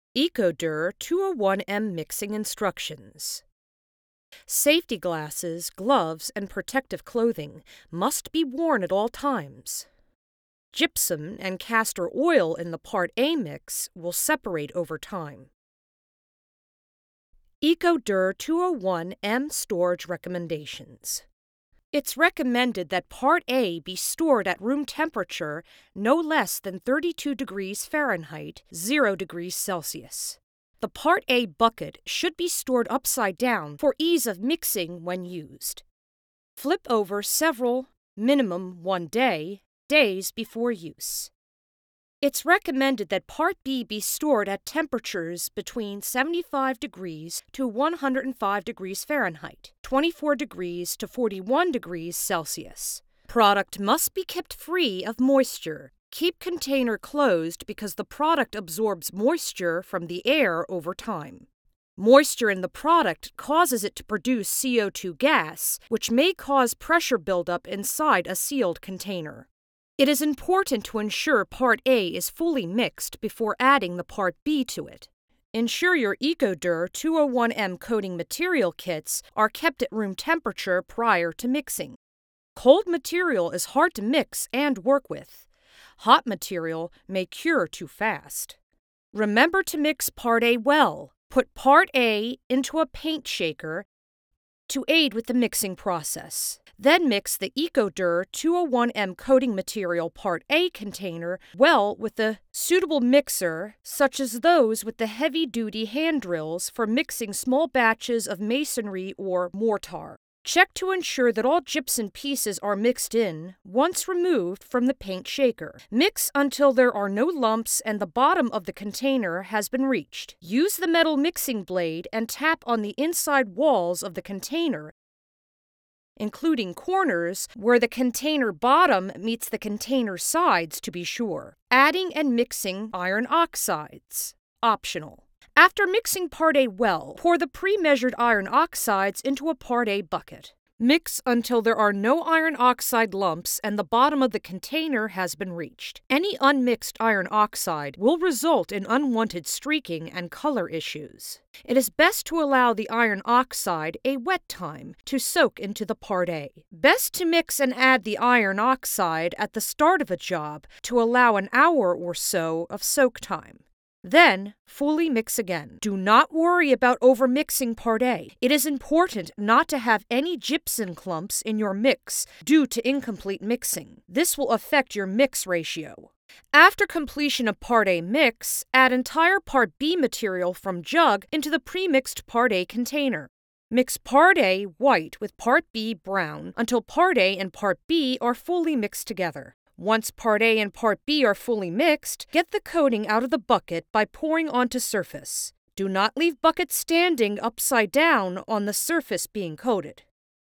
EcoDur 201M mixing instructions. Safety glasses, gloves, and protective clothing must be worn at all times. Gypsum and castor oil in the Part A mix will separate over time. EcoDur 201M storage recommendations. It's recommended that Part A be stored at room temperature no less than 32 degrees Fahrenheit, 0 degrees Celsius. The Part A bucket should be stored upside down for ease of mixing when used. Flip over several, minimum 1 day, days before use. It's recommended that Part B be stored at temperatures between 75 degrees to 105 degrees Fahrenheit, 24 degrees to 41 degrees Celsius. Product must be kept free of moisture. Keep container closed because the product absorbs moisture from the air over time. Moisture in the product causes it to produce CO2 gas, which may cause pressure buildup inside a sealed container. It is important to ensure Part A is fully mixed before adding the Part B to it. Ensure your EcoDur 201M coating material kits are kept at room temperature prior to mixing. Cold material is hard to mix and work with. Hot material may cure too fast. Remember to mix Part A well. Put Part A into a paint shaker to aid with the mixing process. Then mix the EcoDur 201M coating material Part A container well with a suitable mixer, such as those with the heavy-duty hand drills for mixing small batches of masonry or mortar. Check to ensure that all gypsum pieces are mixed in once removed from the paint shaker. Mix until there are no lumps and the bottom of the container has been reached. Use the metal mixing blade and tap on the inside walls of the container, including corners where the container bottom meets the container sides to be sure. Adding and mixing iron oxides. Optional. After mixing Part A well, pour the pre-measured iron oxides into a Part A bucket. Mix until there are no iron oxide lumps and the bottom of the container has been reached. Any unmixed iron oxide will result in unwanted streaking and color issues. It is best to allow the iron oxide a wet time to soak into the Part A. Best to mix and add the iron oxide at the start of a job to allow an hour or so of soak time. Then, fully mix again. Do not worry about overmixing Part A. It is important not to have any gypsum clumps in your mix due to incomplete mixing. This will affect your mix ratio. After completion of Part A mix, add entire Part B material from jug into the pre-mixed Part A container. Mix Part A white with Part B brown until Part A and Part B are fully mixed together. Once Part A and Part B are fully mixed, get the coating out of the bucket by pouring onto surface. Do not leave bucket standing upside down on the surface being coated.